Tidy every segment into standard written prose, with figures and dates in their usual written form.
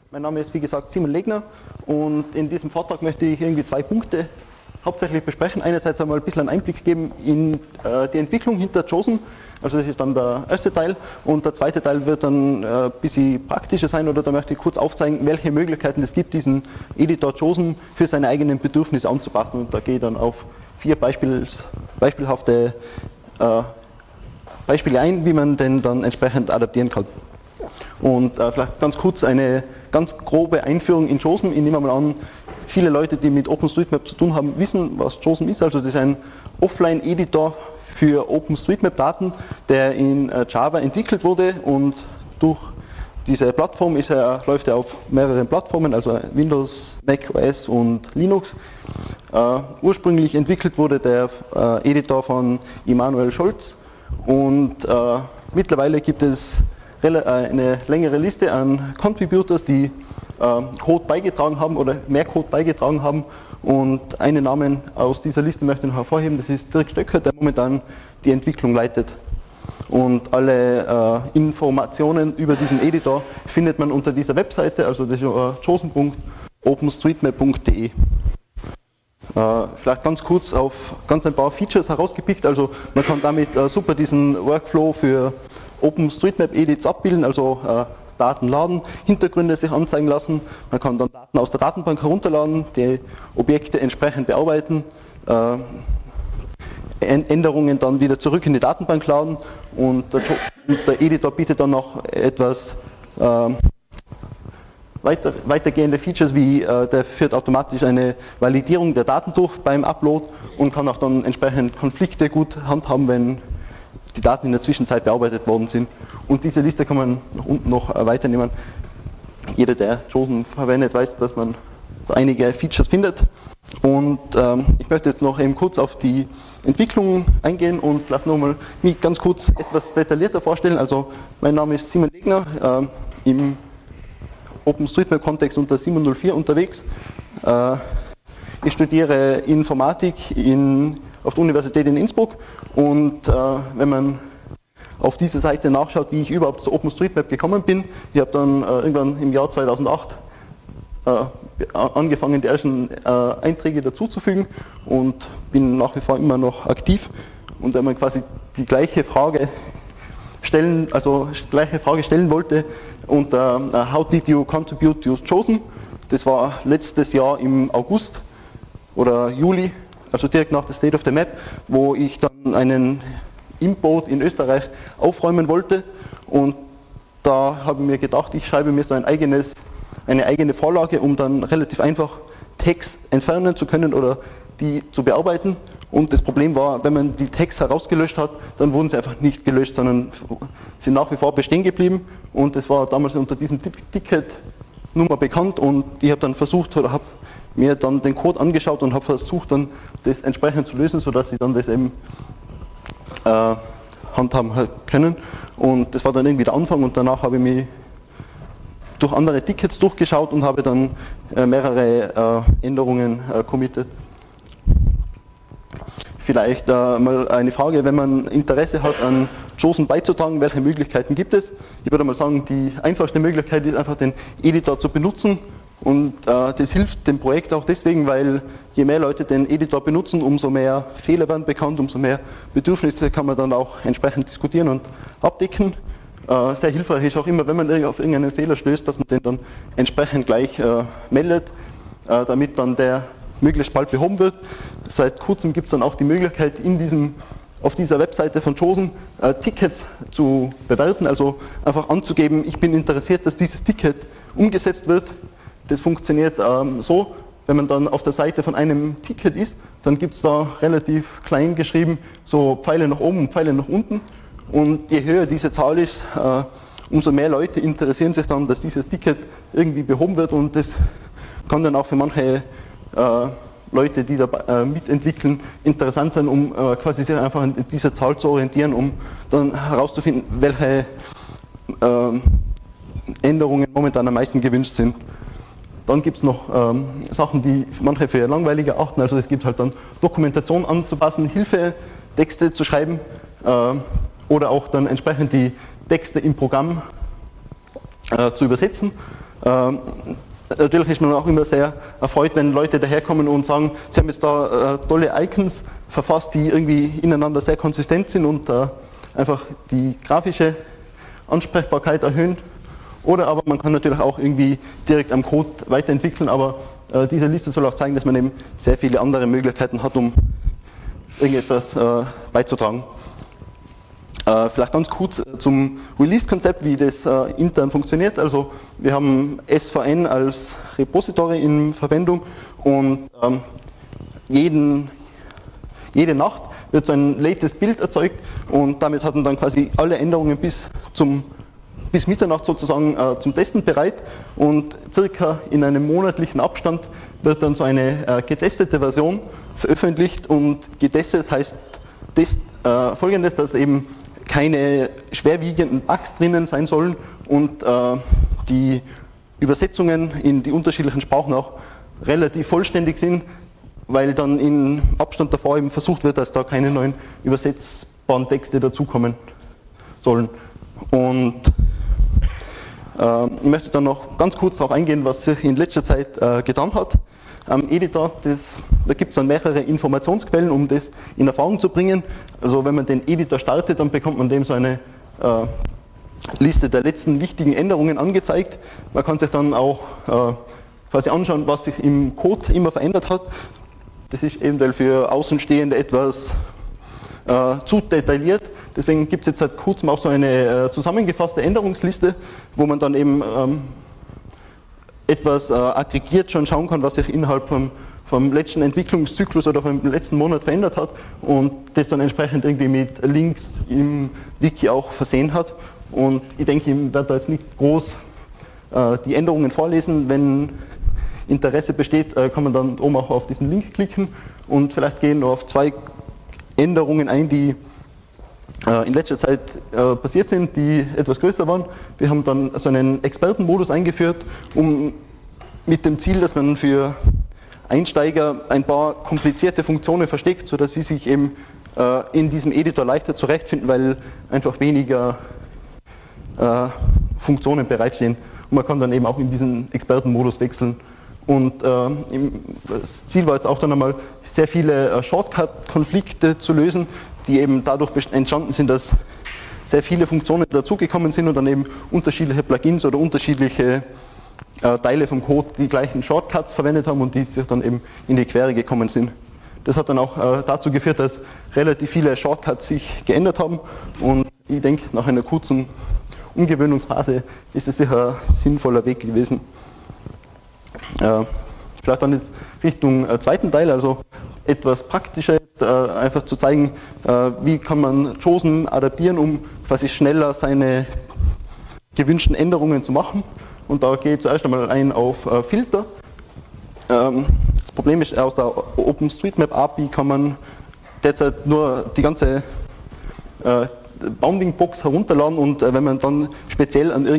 Mein Name ist wie gesagt Simon Legner und in diesem Vortrag möchte ich irgendwie zwei Punkte hauptsächlich besprechen. Einerseits einmal ein bisschen einen Einblick geben in die Entwicklung hinter JOSM, also das ist dann der erste Teil, und der zweite Teil wird dann ein bisschen praktischer sein, oder da möchte ich kurz aufzeigen, welche Möglichkeiten es gibt, diesen Editor JOSM für seine eigenen Bedürfnisse anzupassen, und da gehe ich dann auf 4 beispielhafte Beispiele ein, wie man den dann entsprechend adaptieren kann. Und vielleicht ganz kurz eine ganz grobe Einführung in JOSM. Ich nehme mal an, viele Leute, die mit OpenStreetMap zu tun haben, wissen, was JOSM ist. Also das ist ein Offline-Editor für OpenStreetMap-Daten, der in Java entwickelt wurde, und durch diese Plattform läuft er auf mehreren Plattformen, also Windows, Mac OS und Linux. Ursprünglich entwickelt wurde der Editor von Immanuel Scholz, und mittlerweile gibt es eine längere Liste an Contributors, die Code beigetragen haben oder mehr Code beigetragen haben, und einen Namen aus dieser Liste möchte ich noch hervorheben, das ist Dirk Stöcker, der momentan die Entwicklung leitet. Und alle Informationen über diesen Editor findet man unter dieser Webseite, also das ist josm.openstreetmap.de. Vielleicht ganz kurz auf ganz ein paar Features herausgepickt, also man kann damit super diesen Workflow für OpenStreetMap-Edits abbilden, also Daten laden, Hintergründe sich anzeigen lassen, man kann dann Daten aus der Datenbank herunterladen, die Objekte entsprechend bearbeiten, Änderungen dann wieder zurück in die Datenbank laden, und der Editor bietet dann noch etwas weitergehende Features, wie der führt automatisch eine Validierung der Daten durch beim Upload und kann auch dann entsprechend Konflikte gut handhaben, wenn die Daten in der Zwischenzeit bearbeitet worden sind. Und diese Liste kann man nach unten noch weiternehmen. Jeder, der JOSM verwendet, weiß, dass man einige Features findet. Und ich möchte jetzt noch eben kurz auf die Entwicklung eingehen und vielleicht nochmal mich ganz kurz etwas detaillierter vorstellen. Also mein Name ist Simon Legner, im OpenStreetMap-Kontext unter Simon04 unterwegs. Ich studiere Informatik auf der Universität in Innsbruck, und wenn man auf dieser Seite nachschaut, wie ich überhaupt zu OpenStreetMap gekommen bin, ich habe dann irgendwann im Jahr 2008 angefangen, die ersten Einträge dazuzufügen und bin nach wie vor immer noch aktiv. Und wenn man quasi die gleiche Frage stellen wollte, unter How did you contribute to JOSM? Das war letztes Jahr im August oder Juli, also direkt nach der State of the Map, wo ich dann einen Import in Österreich aufräumen wollte, und da habe ich mir gedacht, ich schreibe mir so eine eigene Vorlage, um dann relativ einfach Tags entfernen zu können oder die zu bearbeiten. Und das Problem war, wenn man die Tags herausgelöscht hat, dann wurden sie einfach nicht gelöscht, sondern sind nach wie vor bestehen geblieben, und das war damals unter diesem Ticketnummer bekannt, und ich habe dann versucht oder habe mir dann den Code angeschaut und habe versucht dann das entsprechend zu lösen, sodass ich dann das eben handhaben können, und das war dann irgendwie der Anfang, und danach habe ich mich durch andere Tickets durchgeschaut und habe dann mehrere Änderungen committed. Vielleicht mal eine Frage, wenn man Interesse hat, an JOSM beizutragen, welche Möglichkeiten gibt es? Ich würde mal sagen, die einfachste Möglichkeit ist einfach, den Editor zu benutzen, und das hilft dem Projekt auch deswegen, weil je mehr Leute den Editor benutzen, umso mehr Fehler werden bekannt, umso mehr Bedürfnisse kann man dann auch entsprechend diskutieren und abdecken. Sehr hilfreich ist auch immer, wenn man auf irgendeinen Fehler stößt, dass man den dann entsprechend gleich meldet, damit dann der möglichst bald behoben wird. Seit kurzem gibt es dann auch die Möglichkeit, auf dieser Webseite von JOSM Tickets zu bewerten, also einfach anzugeben, ich bin interessiert, dass dieses Ticket umgesetzt wird. Das funktioniert so, wenn man dann auf der Seite von einem Ticket ist, dann gibt es da relativ klein geschrieben so Pfeile nach oben und Pfeile nach unten, und je höher diese Zahl ist, umso mehr Leute interessieren sich dann, dass dieses Ticket irgendwie behoben wird, und das kann dann auch für manche Leute, die da mitentwickeln, interessant sein, um quasi sich einfach an dieser Zahl zu orientieren, um dann herauszufinden, welche Änderungen momentan am meisten gewünscht sind. Dann gibt es noch Sachen, die manche für langweilig erachten, also es gibt halt dann Dokumentation anzupassen, Hilfetexte zu schreiben oder auch dann entsprechend die Texte im Programm zu übersetzen. Natürlich ist man auch immer sehr erfreut, wenn Leute daherkommen und sagen, sie haben jetzt da tolle Icons verfasst, die irgendwie ineinander sehr konsistent sind und einfach die grafische Ansprechbarkeit erhöhen. Oder aber man kann natürlich auch irgendwie direkt am Code weiterentwickeln, aber diese Liste soll auch zeigen, dass man eben sehr viele andere Möglichkeiten hat, um irgendetwas beizutragen. Vielleicht ganz kurz zum Release-Konzept, wie das intern funktioniert. Also wir haben SVN als Repository in Verwendung und jede Nacht wird so ein latest Bild erzeugt und damit hat man dann quasi alle Änderungen bis Mitternacht sozusagen zum Testen bereit und circa in einem monatlichen Abstand wird dann so eine getestete Version veröffentlicht und getestet heißt folgendes, dass eben keine schwerwiegenden Bugs drinnen sein sollen und die Übersetzungen in die unterschiedlichen Sprachen auch relativ vollständig sind, weil dann im Abstand davor eben versucht wird, dass da keine neuen übersetzbaren Texte dazukommen sollen. Und ich möchte dann noch ganz kurz darauf eingehen, was sich in letzter Zeit getan hat. Am Editor, da gibt es dann mehrere Informationsquellen, um das in Erfahrung zu bringen. Also wenn man den Editor startet, dann bekommt man dem so eine Liste der letzten wichtigen Änderungen angezeigt. Man kann sich dann auch quasi anschauen, was sich im Code immer verändert hat. Das ist eventuell für Außenstehende etwas zu detailliert. Deswegen gibt es jetzt seit kurzem auch so eine zusammengefasste Änderungsliste, wo man dann eben etwas aggregiert schon schauen kann, was sich innerhalb vom letzten Entwicklungszyklus oder vom letzten Monat verändert hat und das dann entsprechend irgendwie mit Links im Wiki auch versehen hat. Und ich denke, ich werde da jetzt nicht groß die Änderungen vorlesen. Wenn Interesse besteht, kann man dann oben auch auf diesen Link klicken und vielleicht gehen wir auf zwei Änderungen ein, die in letzter Zeit passiert sind, die etwas größer waren. Wir haben dann so einen Expertenmodus eingeführt, mit dem Ziel, dass man für Einsteiger ein paar komplizierte Funktionen versteckt, sodass sie sich eben in diesem Editor leichter zurechtfinden, weil einfach weniger Funktionen bereitstehen. Und man kann dann eben auch in diesen Expertenmodus wechseln. Und das Ziel war jetzt auch dann einmal, sehr viele Shortcut-Konflikte zu lösen, die eben dadurch entstanden sind, dass sehr viele Funktionen dazugekommen sind und dann eben unterschiedliche Plugins oder unterschiedliche Teile vom Code die gleichen Shortcuts verwendet haben und die sich dann eben in die Quere gekommen sind. Das hat dann auch dazu geführt, dass relativ viele Shortcuts sich geändert haben und ich denke, nach einer kurzen Umgewöhnungsphase ist es sicher ein sinnvoller Weg gewesen. Vielleicht dann jetzt Richtung zweiten Teil, also etwas praktischer, einfach zu zeigen, wie kann man JOSM adaptieren, um quasi schneller seine gewünschten Änderungen zu machen. Und da gehe ich zuerst einmal ein auf Filter. Das Problem ist, aus der OpenStreetMap API kann man derzeit nur die ganze Bounding-Box herunterladen und wenn man dann speziell an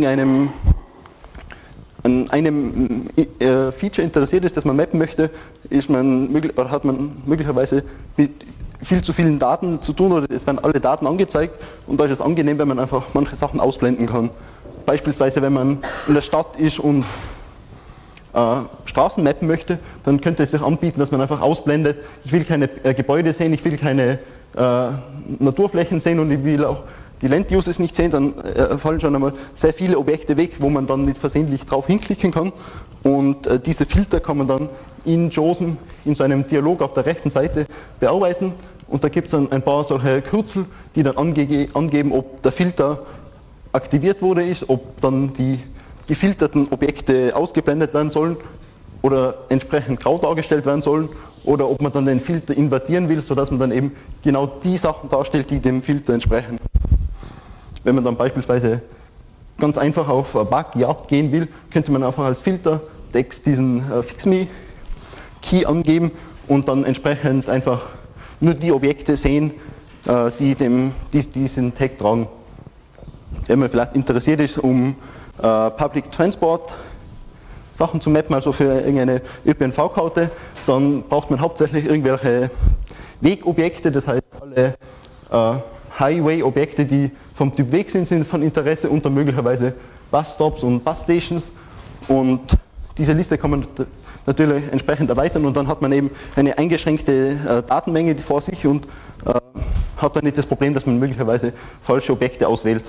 einem Feature interessiert ist, das man mappen möchte, hat man möglicherweise mit viel zu vielen Daten zu tun oder es werden alle Daten angezeigt und da ist es angenehm, wenn man einfach manche Sachen ausblenden kann. Beispielsweise, wenn man in der Stadt ist und Straßen mappen möchte, dann könnte es sich anbieten, dass man einfach ausblendet, ich will keine Gebäude sehen, ich will keine Naturflächen sehen und ich will auch die Land-Uses nicht sehen, dann fallen schon einmal sehr viele Objekte weg, wo man dann nicht versehentlich drauf hinklicken kann. Und diese Filter kann man dann in JOSM in so einem Dialog auf der rechten Seite bearbeiten. Und da gibt es dann ein paar solche Kürzel, die dann angeben, ob der Filter aktiviert wurde, ob dann die gefilterten Objekte ausgeblendet werden sollen oder entsprechend grau dargestellt werden sollen oder ob man dann den Filter invertieren will, sodass man dann eben genau die Sachen darstellt, die dem Filter entsprechen. Wenn man dann beispielsweise ganz einfach auf Bugjagd gehen will, könnte man einfach als Filtertext diesen FixMe-Key angeben und dann entsprechend einfach nur die Objekte sehen, die diesen Tag tragen. Wenn man vielleicht interessiert ist, um Public Transport Sachen zu mappen, also für irgendeine ÖPNV-Karte, dann braucht man hauptsächlich irgendwelche Wegobjekte, das heißt alle Highway-Objekte, die vom Typ Weg sind von Interesse und dann möglicherweise Busstops und Busstations. Und diese Liste kann man natürlich entsprechend erweitern und dann hat man eben eine eingeschränkte Datenmenge die vor sich und hat dann nicht das Problem, dass man möglicherweise falsche Objekte auswählt.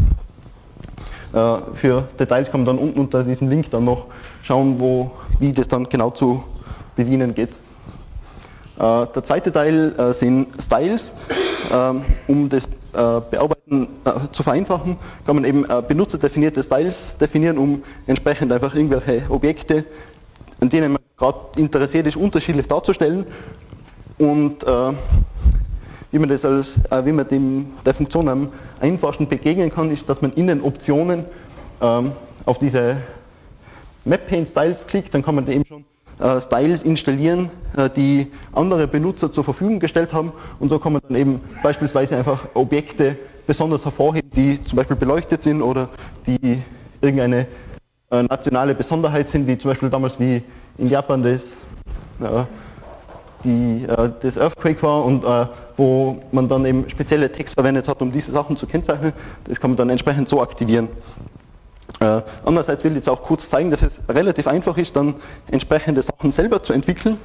Für Details kann man dann unten unter diesem Link dann noch schauen, wie das dann genau zu bedienen geht. Der zweite Teil sind Styles. Um das Bearbeiten zu vereinfachen, kann man eben benutzerdefinierte Styles definieren, um entsprechend einfach irgendwelche Objekte, an denen man gerade interessiert ist, unterschiedlich darzustellen. Und wie man der Funktion am einfachsten begegnen kann, ist, dass man in den Optionen auf diese Map-Pane Styles klickt, dann kann man eben schon Styles installieren, die andere Benutzer zur Verfügung gestellt haben und so kann man dann eben beispielsweise einfach Objekte besonders hervorheben, die zum Beispiel beleuchtet sind oder die irgendeine nationale Besonderheit sind, wie zum Beispiel damals wie in Japan das Earthquake war und wo man dann eben spezielle Text verwendet hat, um diese Sachen zu kennzeichnen. Das kann man dann entsprechend so aktivieren. Andererseits will ich jetzt auch kurz zeigen, dass es relativ einfach ist, dann entsprechende Sachen selber zu entwickeln.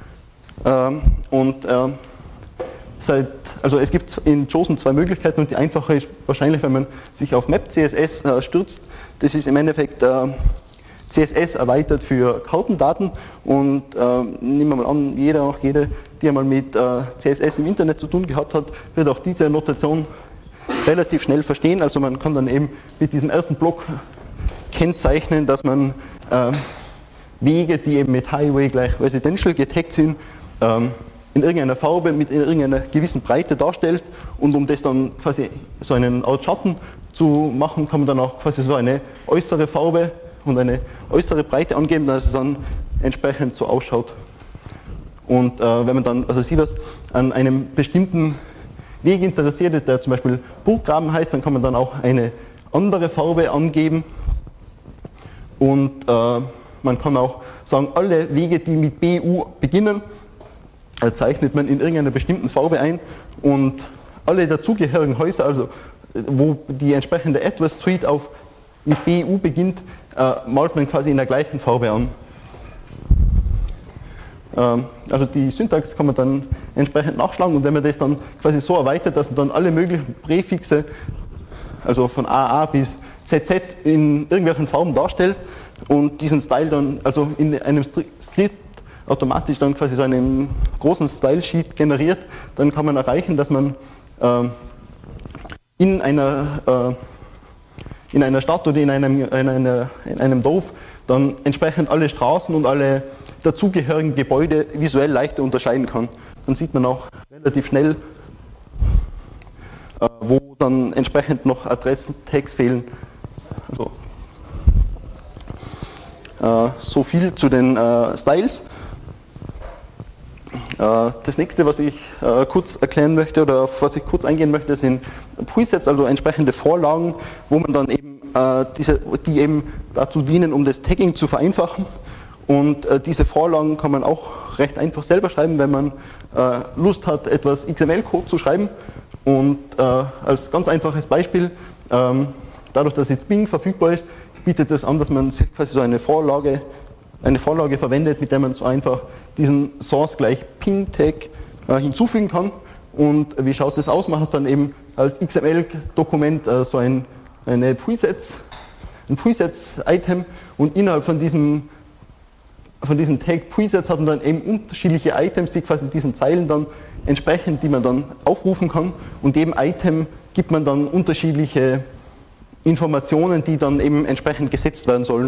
Es gibt in JOSM zwei Möglichkeiten und die einfache ist wahrscheinlich, wenn man sich auf Map.css stürzt. Das ist im Endeffekt CSS erweitert für Kartendaten und nehmen wir mal an, jede, die einmal mit CSS im Internet zu tun gehabt hat, wird auch diese Notation relativ schnell verstehen. Also man kann dann eben mit diesem ersten Block kennzeichnen, dass man Wege, die eben mit Highway gleich Residential getaggt sind, in irgendeiner Farbe mit irgendeiner gewissen Breite darstellt und um das dann quasi so einen Art Schatten zu machen, kann man dann auch quasi so eine äußere Farbe und eine äußere Breite angeben, dass es dann entsprechend so ausschaut. Und wenn man dann, an einem bestimmten Weg interessiert ist, der zum Beispiel Burggraben heißt, dann kann man dann auch eine andere Farbe angeben und man kann auch sagen, alle Wege, die mit BU beginnen, zeichnet man in irgendeiner bestimmten Farbe ein und alle dazugehörigen Häuser, also wo die entsprechende Address Street mit BU beginnt, malt man quasi in der gleichen Farbe an. Also die Syntax kann man dann entsprechend nachschlagen und wenn man das dann quasi so erweitert, dass man dann alle möglichen Präfixe, also von AA bis ZZ in irgendwelchen Farben darstellt und diesen Style dann, also in einem Skript automatisch dann quasi so einen großen Style-Sheet generiert, dann kann man erreichen, dass man in einer Stadt oder in einem Dorf dann entsprechend alle Straßen und alle dazugehörigen Gebäude visuell leichter unterscheiden kann. Dann sieht man auch relativ schnell, wo dann entsprechend noch Adressen-Tags fehlen. So viel zu den Styles. Das nächste, was ich kurz erklären möchte oder auf was ich kurz eingehen möchte, sind Presets, also entsprechende Vorlagen, wo man dann eben die eben dazu dienen, um das Tagging zu vereinfachen. Und diese Vorlagen kann man auch recht einfach selber schreiben, wenn man Lust hat, etwas XML-Code zu schreiben. Und als ganz einfaches Beispiel, dadurch, dass jetzt Bing verfügbar ist, bietet es an, dass man sich quasi so eine Vorlage verwendet, mit der man so einfach diesen Source gleich Ping-Tag hinzufügen kann. Und wie schaut das aus? Man hat dann eben als XML-Dokument so ein Presets-Item und innerhalb von diesem Tag Presets hat man dann eben unterschiedliche Items, die quasi diesen Zeilen dann entsprechen, die man dann aufrufen kann und jedem Item gibt man dann unterschiedliche Informationen, die dann eben entsprechend gesetzt werden sollen.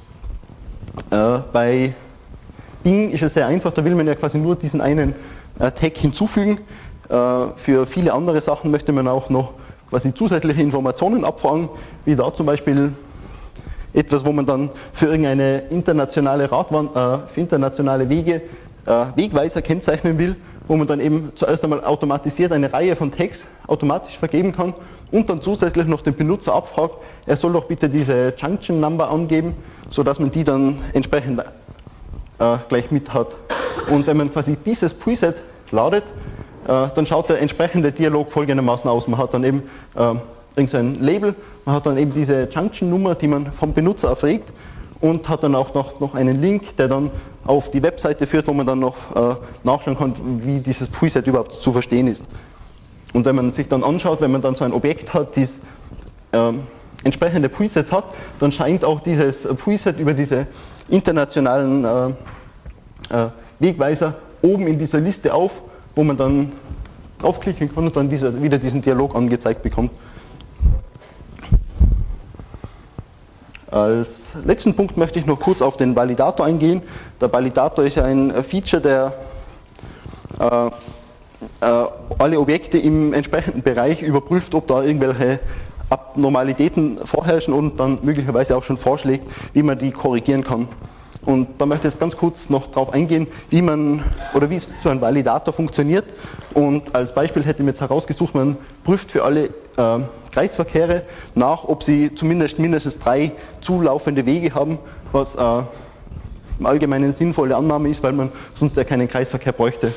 Bei Bing ist es sehr einfach, da will man ja quasi nur diesen einen Tag hinzufügen. Für viele andere Sachen möchte man auch noch quasi zusätzliche Informationen abfragen, wie da zum Beispiel etwas, wo man dann für irgendeine internationale für internationale Wege Wegweiser kennzeichnen will, wo man dann eben zuerst einmal automatisiert eine Reihe von Tags automatisch vergeben kann und dann zusätzlich noch den Benutzer abfragt, er soll doch bitte diese Junction Number angeben, sodass man die dann entsprechend gleich mit hat. Und wenn man quasi dieses Preset ladet, dann schaut der entsprechende Dialog folgendermaßen aus. Man hat dann eben irgendein Label, man hat dann eben diese Junction-Nummer, die man vom Benutzer erfragt und hat dann auch noch einen Link, der dann auf die Webseite führt, wo man dann noch nachschauen kann, wie dieses Preset überhaupt zu verstehen ist. Und wenn man sich dann anschaut, wenn man dann so ein Objekt hat, das entsprechende Presets hat, dann scheint auch dieses Preset über diese internationalen Wegweiser oben in dieser Liste auf, wo man dann draufklicken kann und dann wieder diesen Dialog angezeigt bekommt. Als letzten Punkt möchte ich noch kurz auf den Validator eingehen. Der Validator ist ja ein Feature, der alle Objekte im entsprechenden Bereich überprüft, ob da irgendwelche Abnormalitäten vorherrschen und dann möglicherweise auch schon vorschlägt, wie man die korrigieren kann. Und da möchte ich jetzt ganz kurz noch darauf eingehen, wie so ein Validator funktioniert. Und als Beispiel hätte ich mir jetzt herausgesucht, man prüft für alle Kreisverkehre nach, ob sie zumindest mindestens 3 zulaufende Wege haben, was im Allgemeinen eine sinnvolle Annahme ist, weil man sonst ja keinen Kreisverkehr bräuchte.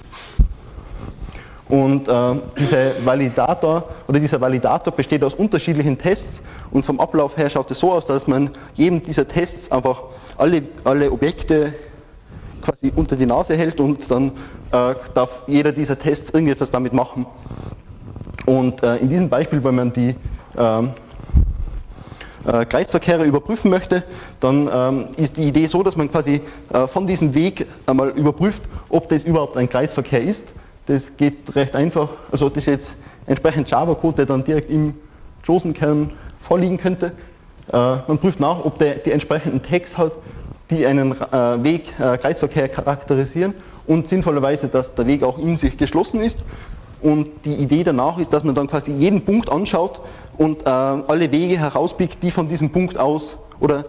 Und dieser Validator besteht aus unterschiedlichen Tests und vom Ablauf her schaut es so aus, dass man jedem dieser Tests einfach alle Objekte quasi unter die Nase hält und dann darf jeder dieser Tests irgendetwas damit machen. Und in diesem Beispiel, wenn man die Kreisverkehre überprüfen möchte, dann ist die Idee so, dass man quasi von diesem Weg einmal überprüft, ob das überhaupt ein Kreisverkehr ist. Das geht recht einfach, also das ist jetzt entsprechend Java-Code, der dann direkt im JSON-Kern vorliegen könnte. Man prüft nach, ob der die entsprechenden Tags hat, die einen Weg, Kreisverkehr charakterisieren und sinnvollerweise, dass der Weg auch in sich geschlossen ist. Und die Idee danach ist, dass man dann quasi jeden Punkt anschaut und alle Wege herauspickt, die von diesem Punkt aus oder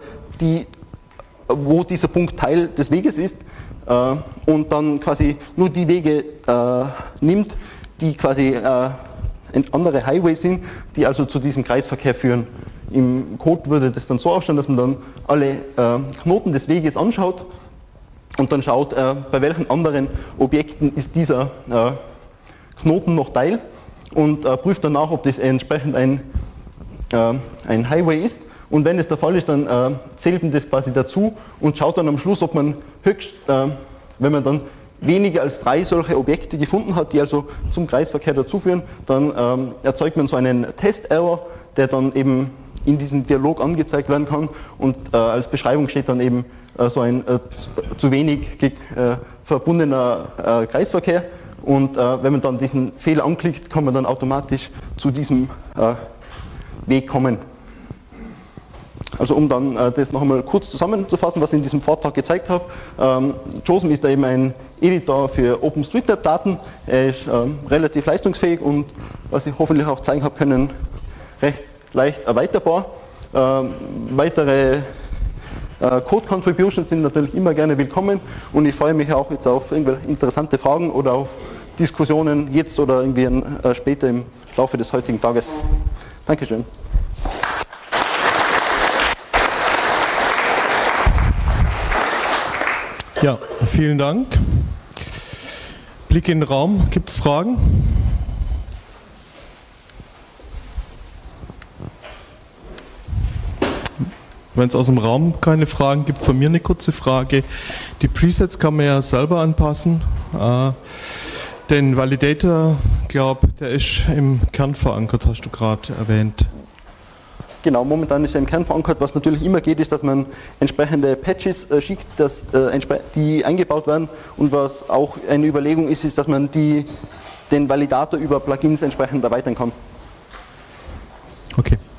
wo dieser Punkt Teil des Weges ist. Und dann quasi nur die Wege nimmt, die quasi andere Highways sind, die also zu diesem Kreisverkehr führen. Im Code würde das dann so ausschauen, dass man dann alle Knoten des Weges anschaut und dann schaut, bei welchen anderen Objekten ist dieser Knoten noch Teil und prüft danach, ob das entsprechend ein Highway ist. Und wenn es der Fall ist, dann zählt man das quasi dazu und schaut dann am Schluss, ob man wenn man dann weniger als 3 solche Objekte gefunden hat, die also zum Kreisverkehr dazuführen, dann erzeugt man so einen Test-Error, der dann eben in diesem Dialog angezeigt werden kann und als Beschreibung steht dann eben so ein zu wenig verbundener Kreisverkehr. Und wenn man dann diesen Fehler anklickt, kann man dann automatisch zu diesem Weg kommen. Also um dann das noch einmal kurz zusammenzufassen, was ich in diesem Vortrag gezeigt habe. JOSM ist da eben ein Editor für OpenStreetMap-Daten. Er ist relativ leistungsfähig und, was ich hoffentlich auch zeigen habe können, recht leicht erweiterbar. Weitere Code-Contributions sind natürlich immer gerne willkommen und ich freue mich auch jetzt auf irgendwelche interessante Fragen oder auf Diskussionen jetzt oder irgendwie später im Laufe des heutigen Tages. Dankeschön. Ja, vielen Dank. Blick in den Raum. Gibt es Fragen? Wenn es aus dem Raum keine Fragen gibt, von mir eine kurze Frage. Die Presets kann man ja selber anpassen. Den Validator, glaube der ist im Kern verankert, hast du gerade erwähnt. Genau, momentan ist er im Kern verankert. Was natürlich immer geht, ist, dass man entsprechende Patches schickt, die eingebaut werden. Und was auch eine Überlegung ist, ist, dass man den Validator über Plugins entsprechend erweitern kann. Okay.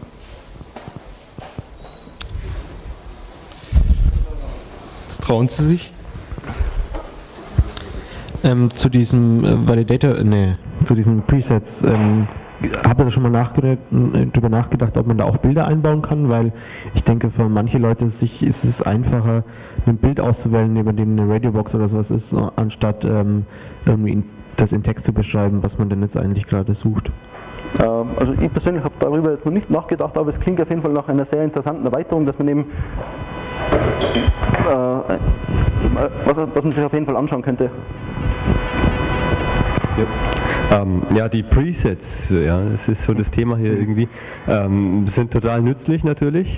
Jetzt trauen Sie sich? Zu diesem Validator, zu diesen Presets, habt ihr da schon mal drüber nachgedacht, ob man da auch Bilder einbauen kann? Weil ich denke, für manche Leute ist es einfacher, ein Bild auszuwählen, neben dem eine Radiobox oder sowas ist, anstatt irgendwie das in Text zu beschreiben, was man denn jetzt eigentlich gerade sucht. Also ich persönlich habe darüber jetzt noch nicht nachgedacht, aber es klingt auf jeden Fall nach einer sehr interessanten Erweiterung, dass man eben was man sich auf jeden Fall anschauen könnte. Ja, die Presets, ja, das ist so das Thema hier irgendwie, sind total nützlich natürlich,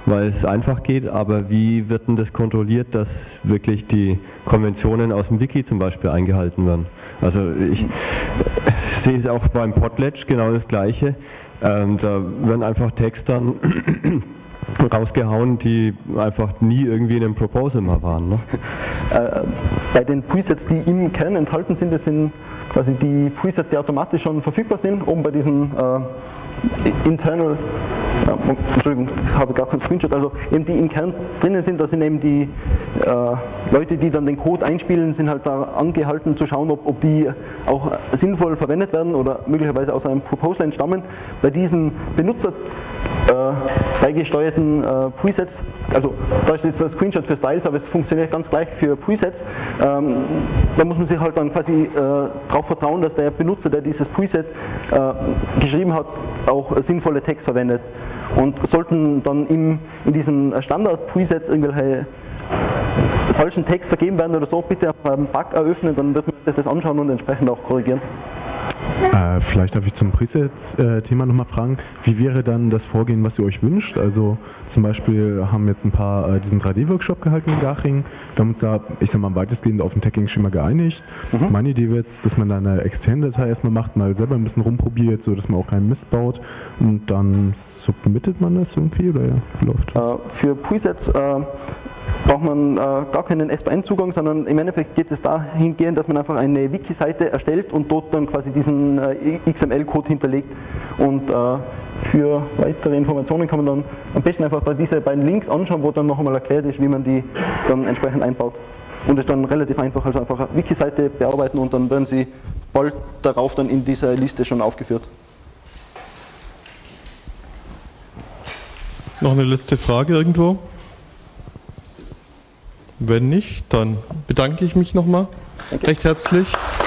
weil es einfach geht, aber wie wird denn das kontrolliert, dass wirklich die Konventionen aus dem Wiki zum Beispiel eingehalten werden? Also ich sehe es auch beim Potlatch genau das Gleiche. Da werden einfach Tags dann rausgehauen, die einfach nie irgendwie in einem Proposal mal waren. Ne? Bei den Presets, die im Kern enthalten sind, das sind quasi die Presets, die automatisch schon verfügbar sind, oben bei diesen internal, Entschuldigung, ich habe gar keinen Screenshot, also eben die im Kern drinnen sind, da sind eben die Leute, die dann den Code einspielen, sind halt da angehalten zu schauen, ob die auch sinnvoll verwendet werden oder möglicherweise aus einem Proposal entstammen. Bei diesen Benutzer beigesteuerten Presets, also da ist jetzt der Screenshot für Styles, aber es funktioniert ganz gleich für Presets. Da muss man sich halt dann quasi darauf vertrauen, dass der Benutzer, der dieses Preset geschrieben hat, auch sinnvolle Tags verwendet. Und sollten dann in diesen Standard-Presets irgendwelche falschen Tags vergeben werden oder so, bitte einen Bug eröffnen, dann wird man sich das anschauen und entsprechend auch korrigieren. Vielleicht darf ich zum Presets-Thema nochmal fragen, wie wäre dann das Vorgehen, was ihr euch wünscht? Also zum Beispiel haben jetzt ein paar diesen 3D-Workshop gehalten in Garching. Wir haben uns da, ich sag mal, weitestgehend auf ein Tagging-Schema geeinigt. Meine Idee wäre jetzt, dass man da eine externe Datei erstmal macht, mal selber ein bisschen rumprobiert, so dass man auch keinen Mist baut und dann submittet man das irgendwie oder wie läuft das? Für Presets braucht man gar keinen SVN-Zugang, sondern im Endeffekt geht es dahingehend, dass man einfach eine Wiki-Seite erstellt und dort dann quasi diesen XML-Code hinterlegt. Und für weitere Informationen kann man dann am besten einfach bei diese beiden Links anschauen, wo dann noch einmal erklärt ist, wie man die dann entsprechend einbaut. Und es ist dann relativ einfach, also einfach eine Wiki-Seite bearbeiten und dann werden sie bald darauf dann in dieser Liste schon aufgeführt. Noch eine letzte Frage irgendwo? Wenn nicht, dann bedanke ich mich nochmal recht herzlich.